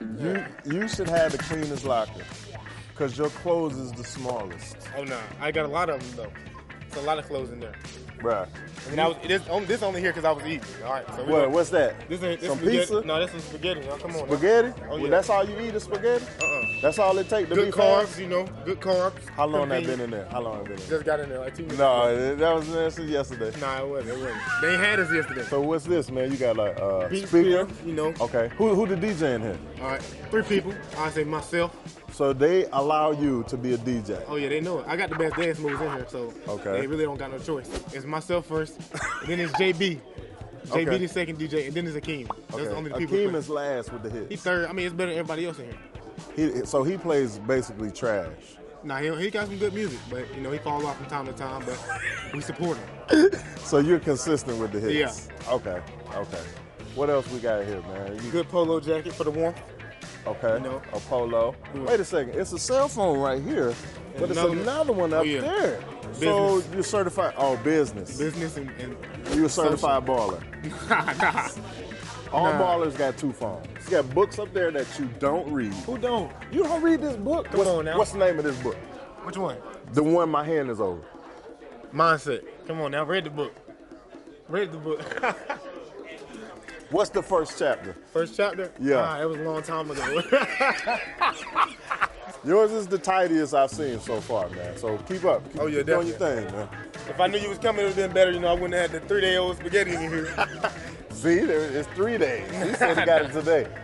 You should have the cleanest locker, cause your clothes is the smallest. Oh no, I got a lot of them though. It's a lot of clothes in there. Bruh. I mean, this only here because I was eating. All right. So What's that? This Some spaghetti. pizza? No, this is spaghetti. Now, come on. Spaghetti? Now. Oh Well, yeah. that's all you eat is spaghetti? That's all it takes to Good be carbs, fast? you know. Good carbs. How long that protein. been in there? How long that been in there? Just got in there like 2 minutes. No, that was there since yesterday. Nah, it wasn't. They ain't had us yesterday. So what's this, man? You got like Beat speaker? spear, you know. Okay. Who the DJ in here? All right, 3 people. I say myself. So they allow you to be a DJ. Oh yeah, they know it. I got the best dance moves in here, so Okay. they really don't got no choice. It's myself first, and then it's JB. JB Okay. the second DJ, and then it's Akeem. Those Okay. only the people. Akeem is last with the He hits. third. I mean, it's better than everybody else in here. So he plays basically trash. Nah, he got some good music, but you know he falls off from time to time. But we support him. So you're consistent with the hits. Yeah. Okay. What else we got here, man? Good polo jacket for the warmth. Okay. You know. A polo. Wait a second. It's a cell phone right here, but it's Another- another one up yeah. there. So Business. you're certified. Oh, business. Business and You're a certified baller. nah. All Nah. ballers got 2 phones. You got books up there that you don't read. Who don't? You don't read this book? Come on now. What's the name of this book? Which one? The one my hand is over. Mindset. Come on now, read the book. Read the book. What's the first chapter? First chapter? Yeah. It was a long time ago. Yours is the tidiest I've seen so far, man. So keep up. Keep, Oh, yeah, keep doing your definitely. thing, man. If I knew you was coming, it would have been better. You know, I wouldn't have had the 3-day-old spaghetti in here. See, it's 3 days. He said he got it today.